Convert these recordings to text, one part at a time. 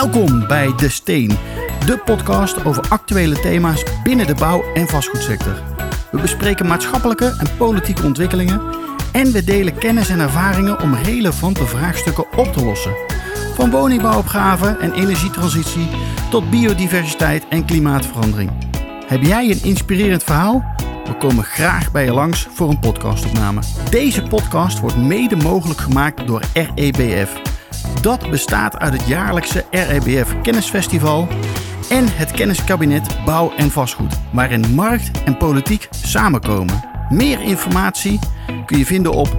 Welkom bij De Steen, de podcast over actuele thema's binnen de bouw- en vastgoedsector. We bespreken maatschappelijke en politieke ontwikkelingen en we delen kennis en ervaringen om relevante vraagstukken op te lossen. Van woningbouwopgave en energietransitie tot biodiversiteit en klimaatverandering. Heb jij een inspirerend verhaal? We komen graag bij je langs voor een podcastopname. Deze podcast wordt mede mogelijk gemaakt door REBF. Dat bestaat uit het jaarlijkse REBF Kennisfestival en het kenniskabinet Bouw en Vastgoed, waarin markt en politiek samenkomen. Meer informatie kun je vinden op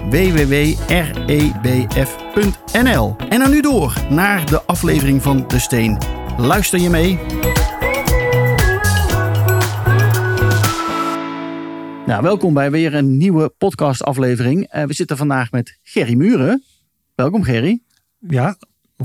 www.rebf.nl. En dan nu door naar de aflevering van De Steen. Luister je mee? Nou, welkom bij weer een nieuwe podcastaflevering. We zitten vandaag met Gerry Muren. Welkom Gerry. Ja,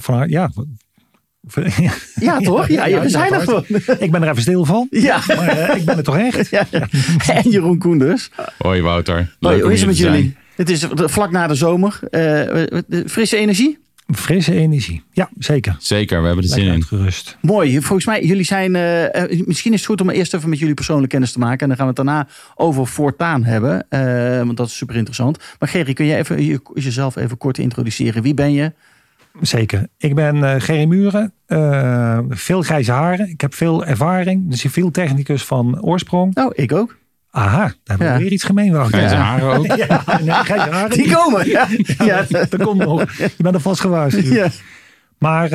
toch? Ja, we zijn er gewoon. Ik ben er even stil van. Ja. Maar ik ben er toch echt. Ja. En Jeroen Koenders. Hoi Wouter. Hoi, hoe is het met jullie? Het is vlak na de zomer. Frisse energie? Frisse energie, ja, zeker. Zeker, we hebben er zin in. Gerust. Mooi, volgens mij, jullie zijn... misschien is het goed om eerst even met jullie persoonlijk kennis te maken. En dan gaan we het daarna over Fortaan hebben. Want dat is super interessant. Maar Gerry, kun jij jezelf even kort introduceren? Wie ben je? Zeker. Ik ben Gerry Muren. Veel grijze haren. Ik heb veel ervaring. De civiel technicus van oorsprong. Oh, ik ook. Aha, daar hebben we weer iets gemeen. Grijze haren ook. Ja, grijze haren. Die komen. Ja. Dat komt nog. Je bent er vast gewaarschuwd. Ja. Maar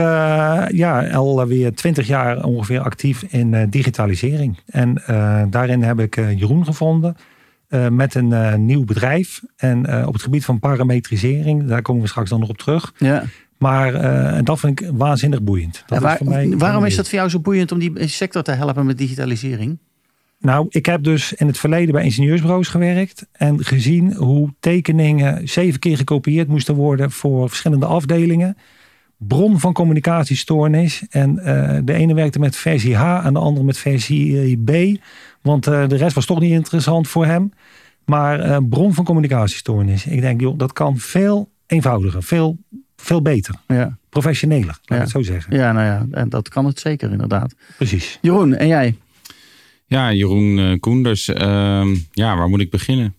alweer 20 jaar ongeveer actief in digitalisering. En daarin heb ik Jeroen gevonden. Met een nieuw bedrijf. En op het gebied van parametrisering. Daar komen we straks dan nog op terug. Ja. Maar dat vind ik waanzinnig boeiend. Waarom is dat voor jou zo boeiend om die sector te helpen met digitalisering? Nou, ik heb dus in het verleden bij ingenieursbureaus gewerkt. En gezien hoe tekeningen 7 keer gekopieerd moesten worden voor verschillende afdelingen. Bron van communicatiestoornis. En de ene werkte met versie H en de andere met versie B. Want de rest was toch niet interessant voor hem. Maar bron van communicatiestoornis. Ik denk, joh, dat kan veel eenvoudiger. Veel beter. Ja. Professioneler, laat ik het zo zeggen. Ja, nou ja, en dat kan het zeker inderdaad. Precies. Jeroen, en jij? Ja, Jeroen Koenders. Waar moet ik beginnen?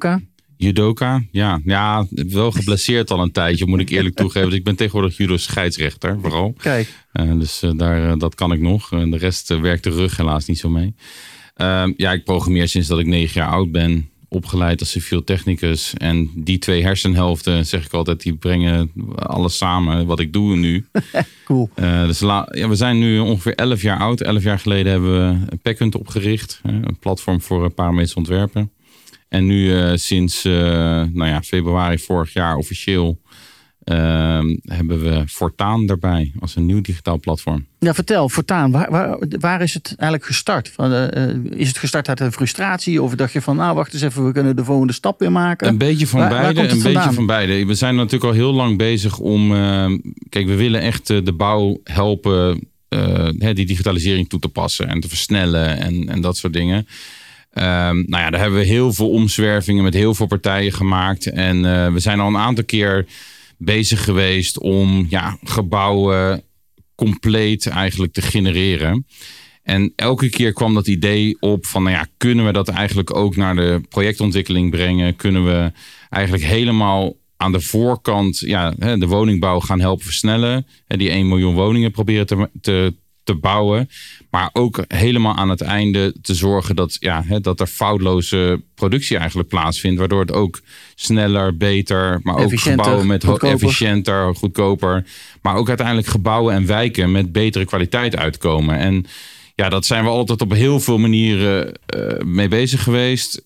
Judoka, ja. Wel geblesseerd al een tijdje, moet ik eerlijk toegeven. Dus ik ben tegenwoordig judo scheidsrechter, vooral. Kijk. Dus dat kan ik nog. De rest werkt de rug helaas niet zo mee. Ik programmeer sinds dat ik 9 jaar oud ben. Opgeleid als civiel technicus. En die 2 hersenhelften, zeg ik altijd, die brengen alles samen wat ik doe nu. Cool. We zijn nu ongeveer 11 jaar oud. 11 jaar geleden hebben we Packhunt opgericht. Een platform voor parametrisch ontwerpen. En nu sinds februari vorig jaar officieel hebben we Fortaan erbij als een nieuw digitaal platform. Ja, vertel, Fortaan, waar is het eigenlijk gestart? Is het gestart uit een frustratie? Of dacht je van, wacht eens even, we kunnen de volgende stap weer maken? Een beetje van beide. We zijn natuurlijk al heel lang bezig om... we willen echt de bouw helpen die digitalisering toe te passen en te versnellen en dat soort dingen. Daar hebben we heel veel omzwervingen met heel veel partijen gemaakt. En we zijn al een aantal keer bezig geweest om gebouwen compleet eigenlijk te genereren. En elke keer kwam dat idee op van, kunnen we dat eigenlijk ook naar de projectontwikkeling brengen? Kunnen we eigenlijk helemaal aan de voorkant de woningbouw gaan helpen versnellen? Die 1 miljoen woningen proberen te bouwen. Maar ook helemaal aan het einde te zorgen dat er foutloze productie eigenlijk plaatsvindt. Waardoor het ook sneller, beter, maar ook gebouwen met efficiënter, goedkoper. Maar ook uiteindelijk gebouwen en wijken met betere kwaliteit uitkomen. En dat zijn we altijd op heel veel manieren mee bezig geweest.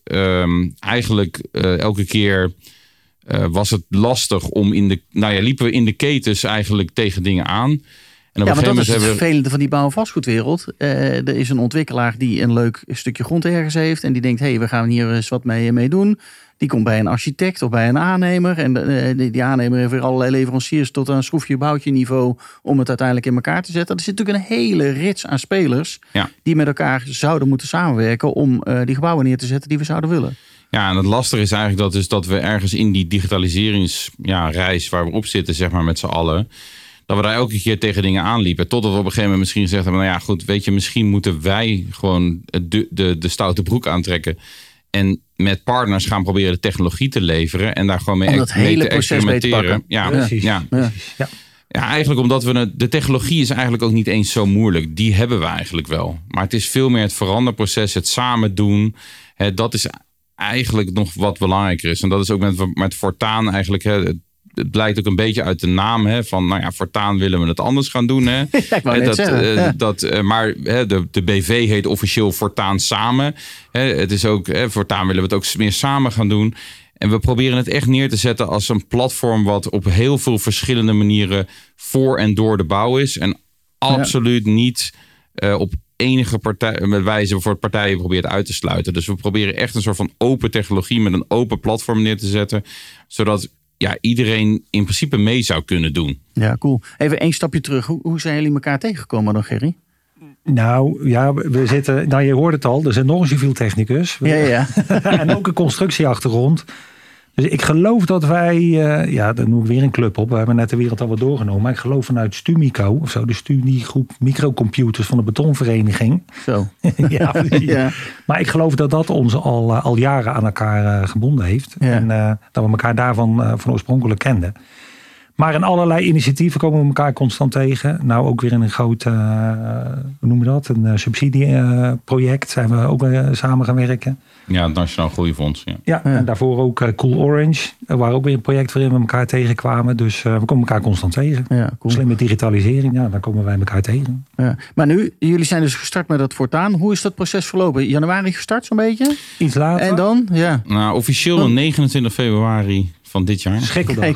Elke keer was het lastig om liepen we in de ketens eigenlijk tegen dingen aan. En maar dat is het vervelende van die bouw- en vastgoedwereld. Er is een ontwikkelaar die een leuk stukje grond ergens heeft. En die denkt, we gaan hier eens wat mee doen. Die komt bij een architect of bij een aannemer. En die aannemer heeft weer allerlei leveranciers tot een schroefje boutje niveau om het uiteindelijk in elkaar te zetten. Er zit natuurlijk een hele rits aan spelers die met elkaar zouden moeten samenwerken om die gebouwen neer te zetten die we zouden willen. Ja, en het lastige is eigenlijk dat we ergens in die digitaliseringsreis waar we op zitten, zeg maar met z'n allen, dat we daar elke keer tegen dingen aanliepen. Totdat we op een gegeven moment misschien gezegd hebben... nou ja, goed, weet je, misschien moeten wij gewoon de stoute broek aantrekken... en met partners gaan proberen de technologie te leveren... en daar gewoon mee te experimenteren. Ja, eigenlijk omdat de technologie is eigenlijk ook niet eens zo moeilijk. Die hebben we eigenlijk wel. Maar het is veel meer het veranderproces, het samen doen. Dat is eigenlijk nog wat belangrijker is. En dat is ook met Fortaan eigenlijk... Het blijkt ook een beetje uit de naam van, nou ja, voortaan willen we het anders gaan doen. Hè. Maar de BV heet officieel Fortaan Samen. Het is ook, voortaan willen we het ook meer samen gaan doen. En we proberen het echt neer te zetten als een platform wat op heel veel verschillende manieren voor en door de bouw is. En absoluut niet op enige wijze voor partijen probeert uit te sluiten. Dus we proberen echt een soort van open technologie met een open platform neer te zetten. Zodat iedereen in principe mee zou kunnen doen. Ja, cool. Even 1 stapje terug. Hoe zijn jullie elkaar tegengekomen dan, Gerry? Nou, ja, we zitten... Nou, je hoort het al. Er is een nog een civiel technicus. Ja. En ook een constructieachtergrond. Dus ik geloof dat wij... dan noem ik weer een club op. We hebben net de wereld al wat doorgenomen. Maar ik geloof vanuit Stumico, of zo, de studiegroep microcomputers van de betonvereniging. Zo. Ja. Maar ik geloof dat ons al jaren aan elkaar gebonden heeft. Ja. En dat we elkaar daarvan van oorspronkelijk kenden. Maar in allerlei initiatieven komen we elkaar constant tegen. Nou, ook weer in een groot, hoe noem je dat? Een subsidieproject zijn we ook samen gaan werken. Ja, het Nationaal Groeifonds. Ja, en daarvoor ook Cool Orange. Er waren ook weer een project waarin we elkaar tegenkwamen. Dus we komen elkaar constant tegen. Ja, cool. Slimme digitalisering, daar komen wij elkaar tegen. Ja. Maar nu, jullie zijn dus gestart met dat Fortaan. Hoe is dat proces verlopen? Januari gestart zo'n beetje? Iets later. En dan? Ja. Nou, officieel 29 februari van dit jaar. Schikkeldag.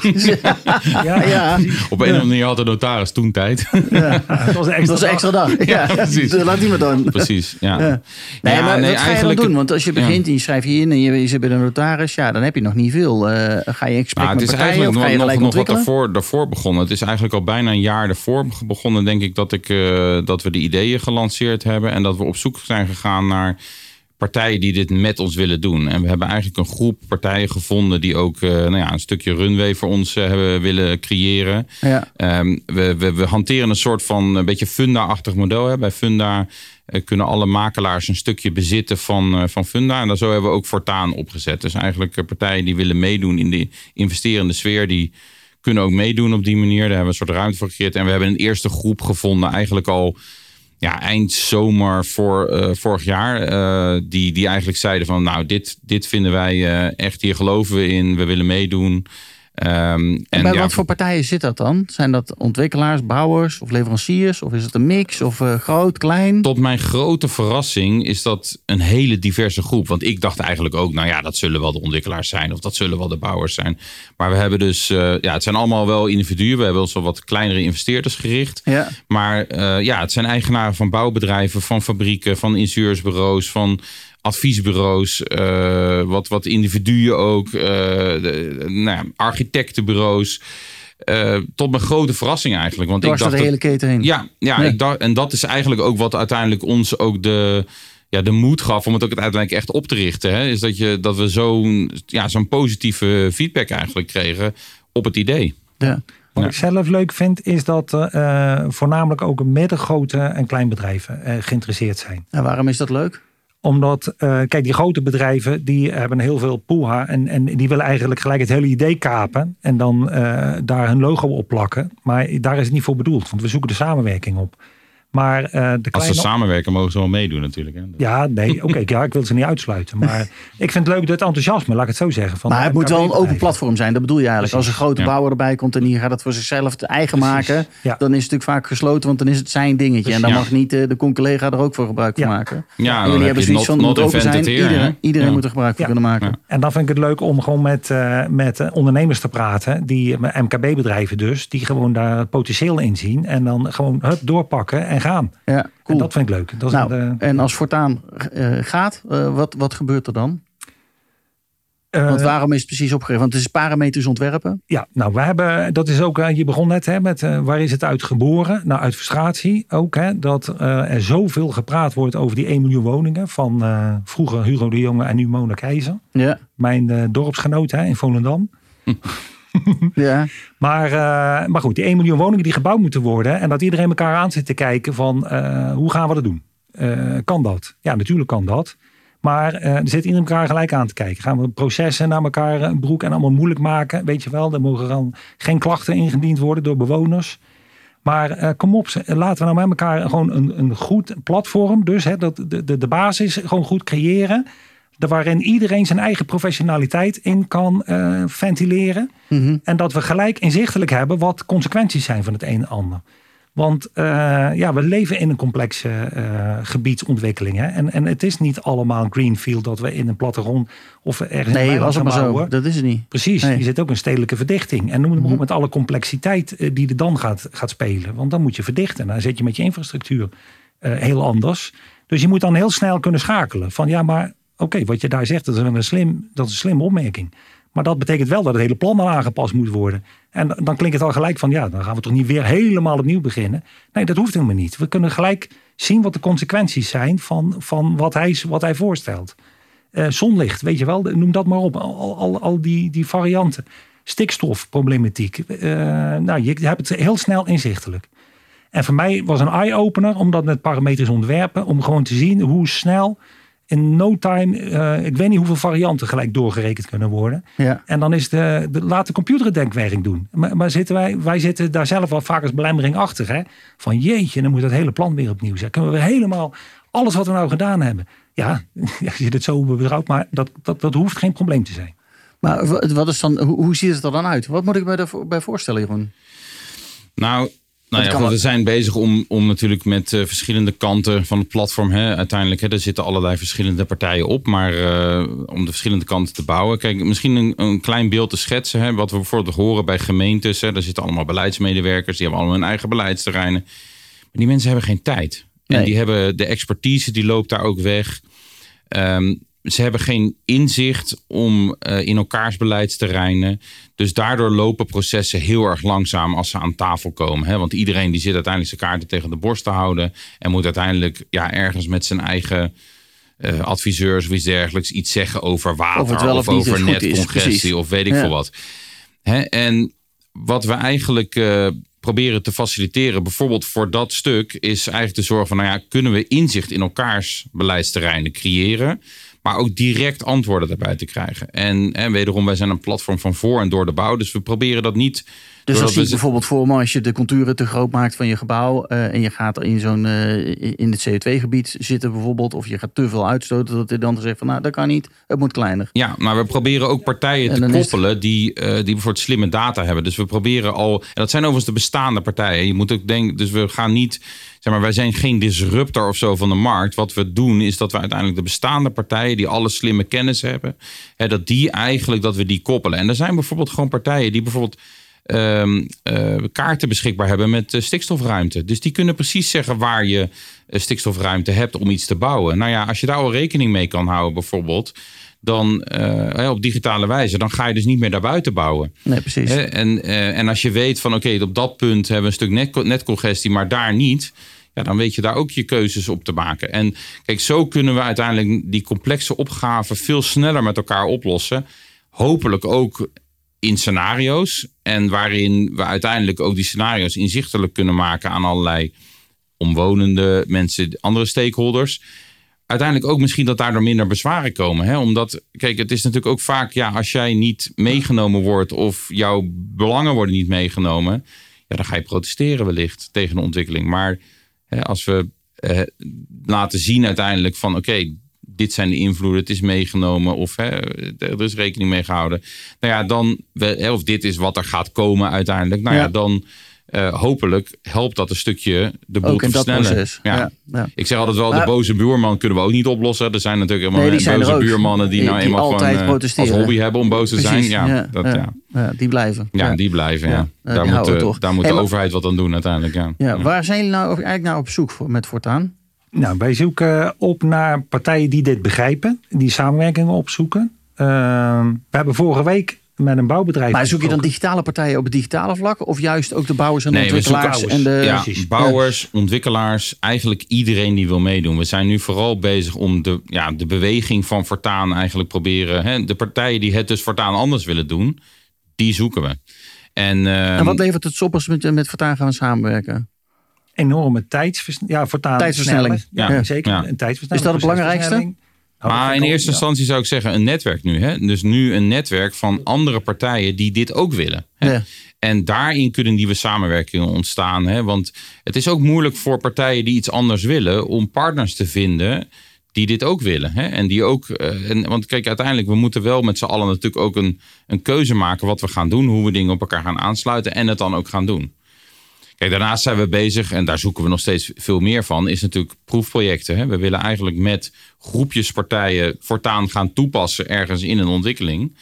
Ja. Op een of andere manier had de notaris toen tijd. Ja. Dat was een extra dag. Ja, precies. Laat die maar dan. Precies, ja. Nee, maar wat ga je dan doen? Want als je begint en je schrijft je in en je zit bij de notaris, dan heb je nog niet veel. Ga je in gesprek met partijen of ga je gelijk ontwikkelen? Het is eigenlijk nog wat daarvoor begonnen. Het is eigenlijk al bijna een jaar daarvoor begonnen, denk ik, dat we de ideeën gelanceerd hebben en dat we op zoek zijn gegaan naar partijen die dit met ons willen doen. En we hebben eigenlijk een groep partijen gevonden die ook een stukje runway voor ons hebben willen creëren. Ja. We hanteren een soort van een beetje Funda-achtig model. Hè. Bij Funda kunnen alle makelaars een stukje bezitten van Funda. En daar zo hebben we ook Fortaan opgezet. Dus eigenlijk partijen die willen meedoen in de investerende sfeer, die kunnen ook meedoen op die manier. Daar hebben we een soort ruimte voor gecreëerd. En we hebben een eerste groep gevonden, eigenlijk al eind zomer vorig jaar. Die eigenlijk zeiden van, nou, dit vinden wij echt, hier geloven we in, we willen meedoen. En bij wat voor partijen zit dat dan? Zijn dat ontwikkelaars, bouwers of leveranciers? Of is het een mix? Of groot, klein? Tot mijn grote verrassing is dat een hele diverse groep. Want ik dacht eigenlijk ook, dat zullen wel de ontwikkelaars zijn. Of dat zullen wel de bouwers zijn. Maar we hebben dus, het zijn allemaal wel individuen. We hebben ons wel wat kleinere investeerders gericht. Ja. Maar het zijn eigenaren van bouwbedrijven, van fabrieken, van ingenieursbureaus, van adviesbureaus, wat individuen ook, architectenbureaus. Tot mijn grote verrassing eigenlijk. Want ik dacht de hele keten heen. Ja. Ik dacht, en dat is eigenlijk ook wat uiteindelijk ons ook de moed gaf om het ook uiteindelijk echt op te richten. Hè? Is dat we zo'n positieve feedback eigenlijk kregen op het idee. Ja. Wat ik zelf leuk vind, is dat voornamelijk ook middengrote en kleinbedrijven geïnteresseerd zijn. En waarom is dat leuk? Omdat, kijk, die grote bedrijven, die hebben heel veel poeha en die willen eigenlijk gelijk het hele idee kapen en dan daar hun logo op plakken. Maar daar is het niet voor bedoeld, want we zoeken de samenwerking op. Maar als ze samenwerken, mogen ze wel meedoen natuurlijk. Hè? Ja, nee, oké, ik wil ze niet uitsluiten. Maar ik vind het leuk dat enthousiasme, laat ik het zo zeggen. Maar het moet wel een open platform zijn, dat bedoel je eigenlijk. Precies. Als een grote bouwer erbij komt en die gaat het voor zichzelf te eigen maken, dan is het natuurlijk vaak gesloten, want dan is het zijn dingetje. Precies. En dan mag niet de collega er ook voor gebruik van maken. Ja, en jullie hebben zoiets van, het moet open zijn, iedereen moet er gebruik van kunnen maken. Ja. En dan vind ik het leuk om gewoon met ondernemers te praten, die MKB-bedrijven dus, die gewoon daar potentieel in zien en dan gewoon doorpakken en gaan. Ja, cool. En dat vind ik leuk. Dat is en als Fortaan gaat, wat gebeurt er dan? Want waarom is het precies opgericht? Want het is parametrisch ontwerpen. Ja, dat is ook, je begon net met waar is het uit geboren? Nou, uit frustratie ook. Dat er zoveel gepraat wordt over die 1 miljoen woningen van vroeger Hugo de Jonge en nu Mona Keizer. Ja. Mijn dorpsgenoot in Volendam. Ja. Maar goed, die 1 miljoen woningen die gebouwd moeten worden. En dat iedereen elkaar aan zit te kijken van hoe gaan we dat doen? Kan dat? Ja, natuurlijk kan dat. Maar er zit iedereen elkaar gelijk aan te kijken. Gaan we processen naar elkaar een broek en allemaal moeilijk maken? Weet je wel, er mogen dan geen klachten ingediend worden door bewoners. Maar kom op, laten we nou met elkaar gewoon een goed platform. Dus de basis gewoon goed creëren. Waarin iedereen zijn eigen professionaliteit in kan ventileren. Mm-hmm. En dat we gelijk inzichtelijk hebben wat consequenties zijn van het een en ander. Want we leven in een complexe gebiedsontwikkeling. Hè? En het is niet allemaal greenfield dat we in een plattegrond of ergens in een was het maar bouwen. Zo. Dat is het niet. Precies, nee. Je zit ook een stedelijke verdichting. En noem het maar op met alle complexiteit die er dan gaat spelen. Want dan moet je verdichten. Dan zit je met je infrastructuur heel anders. Dus je moet dan heel snel kunnen schakelen. Van ja, maar oké, wat je daar zegt, dat is een slimme opmerking. Maar dat betekent wel dat het hele plan al aangepast moet worden. En dan klinkt het al gelijk van, ja, dan gaan we toch niet weer helemaal opnieuw beginnen. Nee, dat hoeft helemaal niet. We kunnen gelijk zien wat de consequenties zijn van wat hij voorstelt. Zonlicht, weet je wel, noem dat maar op. Al die varianten. Stikstofproblematiek. Je hebt het heel snel inzichtelijk. En voor mij was een eye-opener om dat met parametrisch ontwerpen. Om gewoon te zien hoe snel in no time, ik weet niet hoeveel varianten gelijk doorgerekend kunnen worden. Ja. En dan is laat de computer het denkwerk doen. Maar wij zitten daar zelf wel vaak als belemmering achter. Hè? Van jeetje, dan moet dat hele plan weer opnieuw zijn. Kunnen we helemaal alles wat we nou gedaan hebben. Ja, je zit het zo beschouwd, maar dat hoeft geen probleem te zijn. Maar wat is dan, hoe ziet het er dan uit? Wat moet ik me daarbij voorstellen, Jeroen? We zijn bezig om natuurlijk met verschillende kanten van het platform. Uiteindelijk, er zitten allerlei verschillende partijen op. Maar om de verschillende kanten te bouwen. Kijk, misschien een klein beeld te schetsen. Wat we bijvoorbeeld horen bij gemeentes. Daar zitten allemaal beleidsmedewerkers. Die hebben allemaal hun eigen beleidsterreinen. Maar die mensen hebben geen tijd. Nee. En die hebben de expertise, die loopt daar ook weg. Ze hebben geen inzicht om in elkaars beleidsterreinen. Dus daardoor lopen processen heel erg langzaam als ze aan tafel komen. Hè? Want iedereen die zit uiteindelijk zijn kaarten tegen de borst te houden. En moet uiteindelijk ergens met zijn eigen adviseurs of iets dergelijks iets zeggen over water of over netcongestie of weet ik veel wat. Hè? En wat we eigenlijk proberen te faciliteren, bijvoorbeeld voor dat stuk, is eigenlijk te zorgen van, kunnen we inzicht in elkaars beleidsterreinen creëren, maar ook direct antwoorden daarbij te krijgen. En wederom, wij zijn een platform van voor en door de bouw, dus we proberen dat niet. Dus dat zie je bijvoorbeeld voor me als je de contouren te groot maakt van je gebouw en je gaat in het CO2-gebied zitten bijvoorbeeld, of je gaat te veel uitstoten, dat je dan zegt van dat kan niet, het moet kleiner. Ja, maar we proberen ook partijen te koppelen die bijvoorbeeld slimme data hebben. Dus we proberen al, en dat zijn overigens de bestaande partijen. Je moet ook denken, dus we gaan niet, wij zijn geen disruptor of zo van de markt. Wat we doen is dat we uiteindelijk de bestaande partijen die alle slimme kennis hebben, dat we die koppelen. En er zijn bijvoorbeeld gewoon partijen die bijvoorbeeld kaarten beschikbaar hebben met stikstofruimte. Dus die kunnen precies zeggen waar je stikstofruimte hebt om iets te bouwen. Als je daar al rekening mee kan houden bijvoorbeeld, dan op digitale wijze, dan ga je dus niet meer daarbuiten bouwen. Nee, precies. En als je weet van op dat punt hebben we een stuk netcongestie, maar daar niet, dan weet je daar ook je keuzes op te maken. En kijk, zo kunnen we uiteindelijk die complexe opgaven veel sneller met elkaar oplossen. Hopelijk ook in scenario's. En waarin we uiteindelijk ook die scenario's inzichtelijk kunnen maken aan allerlei omwonenden, mensen, andere stakeholders. Uiteindelijk ook misschien dat daardoor minder bezwaren komen. Hè? Omdat, kijk, het is natuurlijk ook vaak, als jij niet meegenomen wordt of jouw belangen worden niet meegenomen, dan ga je protesteren wellicht tegen de ontwikkeling. Maar als we laten zien uiteindelijk van dit zijn de invloeden, het is meegenomen of er is rekening mee gehouden. Of dit is wat er gaat komen uiteindelijk. Dan hopelijk helpt dat een stukje de boel te versnellen. Ja. Ik zeg altijd wel, de boze buurman kunnen we ook niet oplossen. Er zijn natuurlijk helemaal boze buurmannen die eenmaal gewoon als hobby hebben om boos te zijn. Die blijven. Die blijven. Ja. Daar moet de overheid wat aan doen uiteindelijk. Waar zijn jullie nou eigenlijk op zoek met Fortaan? Wij zoeken op naar partijen die dit begrijpen, die samenwerkingen opzoeken. We hebben vorige week met een bouwbedrijf. Maar zoek je dan digitale partijen op het digitale vlak, of juist ook de bouwers en de ontwikkelaars? Bouwers, ontwikkelaars, eigenlijk iedereen die wil meedoen. We zijn nu vooral bezig om de beweging van Fortaan eigenlijk proberen. De partijen die het dus voortaan anders willen doen, die zoeken we. En wat levert het op als we met Fortaan gaan samenwerken? Enorme tijdsversnelling. Ja, zeker. Ja. Een tijdsversnelling. Is dat het belangrijkste? Maar in eerste instantie zou ik zeggen een netwerk nu. Hè? Dus nu een netwerk van andere partijen die dit ook willen. Hè? Ja. En daarin kunnen nieuwe samenwerkingen ontstaan. Hè? Want het is ook moeilijk voor partijen die iets anders willen om partners te vinden die dit ook willen. Hè? En die ook. Want kijk, uiteindelijk, we moeten wel met z'n allen natuurlijk ook een keuze maken wat we gaan doen, hoe we dingen op elkaar gaan aansluiten en het dan ook gaan doen. Kijk, daarnaast zijn we bezig, en daar zoeken we nog steeds veel meer van, is natuurlijk proefprojecten. Hè? We willen eigenlijk met groepjes partijen Fortaan gaan toepassen ergens in een ontwikkeling.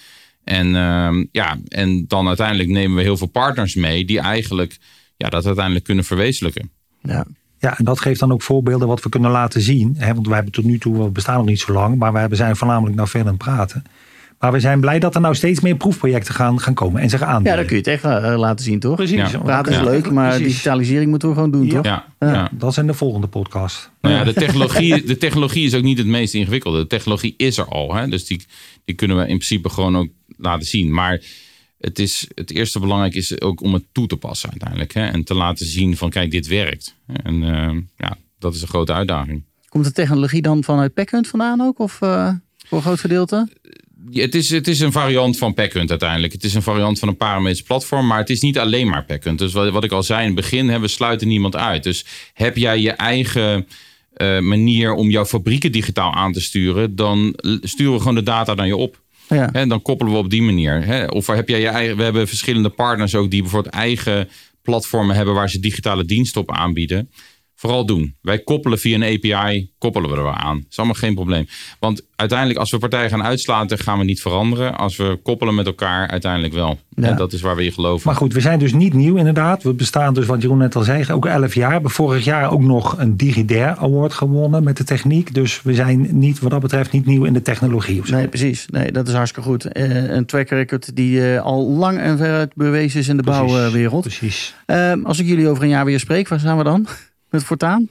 En dan uiteindelijk nemen we heel veel partners mee die eigenlijk dat uiteindelijk kunnen verwezenlijken. Ja, en dat geeft dan ook voorbeelden wat we kunnen laten zien. Hè? Want wij hebben tot nu toe, we bestaan nog niet zo lang, maar we zijn voornamelijk nou verder aan het praten. Maar we zijn blij dat er nou steeds meer proefprojecten gaan komen en zich aanbieden. Ja, dan kun je het echt laten zien, toch? Precies. Ja. Praten is leuk, maar digitalisering moeten we gewoon doen, toch? Ja. Dat is in de volgende podcast. Nou ja, de technologie is ook niet het meest ingewikkelde. De technologie is er al. Hè? Dus die kunnen we in principe gewoon ook laten zien. Maar het eerste belangrijk is ook om het toe te passen uiteindelijk. Hè? En te laten zien van kijk, dit werkt. En dat is een grote uitdaging. Komt de technologie dan vanuit PackHunt vandaan ook? Of voor een groot gedeelte? Het is een variant van PackHunt uiteindelijk. Het is een variant van een parametrisch platform, maar het is niet alleen maar PackHunt. Dus wat ik al zei in het begin, we sluiten niemand uit. Dus heb jij je eigen manier om jouw fabrieken digitaal aan te sturen, dan sturen we gewoon de data naar je op. Ja. En dan koppelen we op die manier. Of heb jij je eigen, we hebben verschillende partners ook die bijvoorbeeld eigen platformen hebben waar ze digitale diensten op aanbieden. Vooral doen. Wij koppelen via een API, koppelen we er wel aan. Dat is allemaal geen probleem. Want uiteindelijk als we partijen gaan uitsluiten, gaan we niet veranderen. Als we koppelen met elkaar, uiteindelijk wel. Ja. En dat is waar we in geloven. Maar goed, we zijn dus niet nieuw inderdaad. We bestaan dus, wat Jeroen net al zei, ook 11 jaar. We hebben vorig jaar ook nog een DigiDare Award gewonnen met de techniek. Dus we zijn niet, wat dat betreft, niet nieuw in de technologie. Of zo. Nee, precies. Nee, dat is hartstikke goed. Een track record die al lang en veruit bewezen is in de bouwwereld. Precies. Als ik jullie over een jaar weer spreek, waar zijn we dan? Met Fortaan?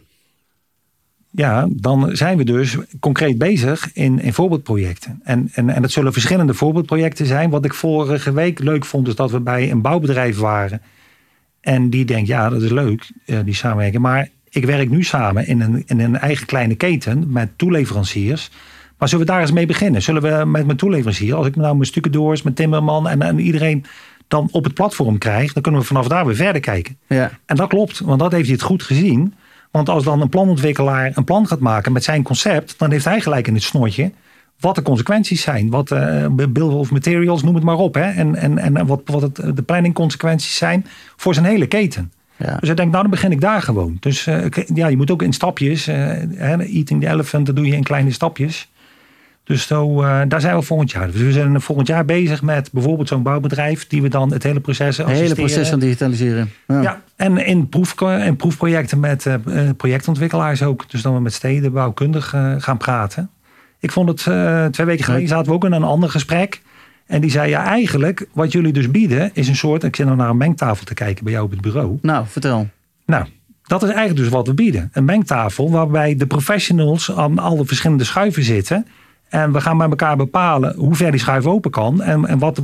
Ja, dan zijn we dus concreet bezig in voorbeeldprojecten. En dat zullen verschillende voorbeeldprojecten zijn. Wat ik vorige week leuk vond, is dat we bij een bouwbedrijf waren. En die denkt, ja, dat is leuk, die samenwerking. Maar ik werk nu samen in een eigen kleine keten met toeleveranciers. Maar zullen we daar eens mee beginnen? Zullen we met mijn toeleverancier, als ik nou mijn stucadoors, mijn timmerman en iedereen dan op het platform krijg, dan kunnen we vanaf daar weer verder kijken. Ja. En dat klopt, want dat heeft hij het goed gezien. Want als dan een planontwikkelaar een plan gaat maken met zijn concept, dan heeft hij gelijk in het snotje wat de consequenties zijn. Wat bill of materials, noem het maar op. Hè? En wat de planningconsequenties zijn voor zijn hele keten. Ja. Dus ik denk, nou dan begin ik daar gewoon. Dus je moet ook in stapjes. Eating the elephant, dat doe je in kleine stapjes. Dus daar zijn we volgend jaar. Dus we zijn volgend jaar bezig met bijvoorbeeld zo'n bouwbedrijf die we dan het hele proces assisteren. Het hele proces aan digitaliseren. Ja, en in proefprojecten met projectontwikkelaars ook. Dus dan we met stedenbouwkundigen gaan praten. Ik vond het 2 weken geleden zaten we ook in een ander gesprek. En die zei, ja eigenlijk wat jullie dus bieden is een soort, ik zit nou naar een mengtafel te kijken bij jou op het bureau. Nou, vertel. Nou, dat is eigenlijk dus wat we bieden. Een mengtafel waarbij de professionals aan alle verschillende schuiven zitten. En we gaan met elkaar bepalen hoe ver die schuif open kan. En wat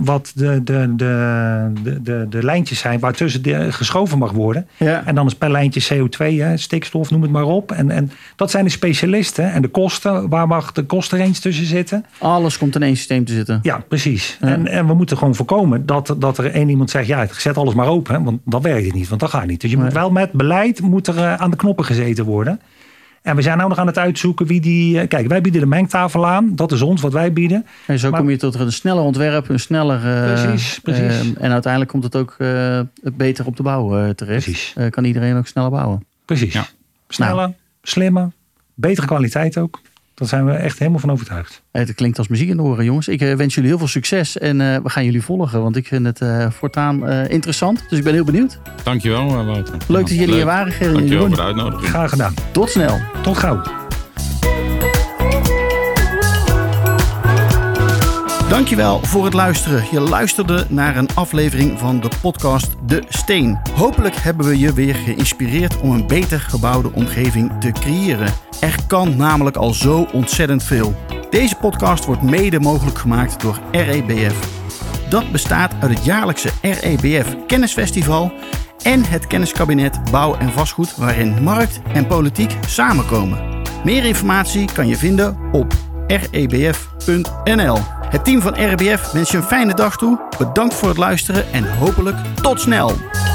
de lijntjes zijn waartussen geschoven mag worden. Ja. En dan is per lijntje CO2, stikstof, noem het maar op. En dat zijn de specialisten. En de kosten, waar mag de kostenrange tussen zitten? Alles komt in één systeem te zitten. Ja, precies. Ja. En we moeten gewoon voorkomen dat er één iemand zegt, ja, zet alles maar open. Hè, want dan werkt het niet, want dat gaat niet. Dus je moet wel met beleid aan de knoppen gezeten worden. En we zijn nou nog aan het uitzoeken wie die. Kijk, wij bieden de mengtafel aan. Dat is ons wat wij bieden. En zo kom je tot een sneller ontwerp, een sneller. Precies. En uiteindelijk komt het ook beter op de bouw terecht. Precies. Kan iedereen ook sneller bouwen. Precies. Ja. Sneller, slimmer, betere kwaliteit ook. Daar zijn we echt helemaal van overtuigd. Het klinkt als muziek in de oren, jongens. Ik wens jullie heel veel succes en we gaan jullie volgen. Want ik vind het voortaan interessant. Dus ik ben heel benieuwd. Dankjewel, Wouter. Leuk dat jullie hier waren, Gerrit. Dankjewel voor de uitnodiging. Graag gedaan. Tot snel. Tot gauw. Dankjewel voor het luisteren. Je luisterde naar een aflevering van de podcast De Steen. Hopelijk hebben we je weer geïnspireerd om een beter gebouwde omgeving te creëren. Er kan namelijk al zo ontzettend veel. Deze podcast wordt mede mogelijk gemaakt door REBF. Dat bestaat uit het jaarlijkse REBF Kennisfestival en het kenniskabinet Bouw en Vastgoed, waarin markt en politiek samenkomen. Meer informatie kan je vinden op rebf.nl. Het team van REBF wens je een fijne dag toe. Bedankt voor het luisteren en hopelijk tot snel!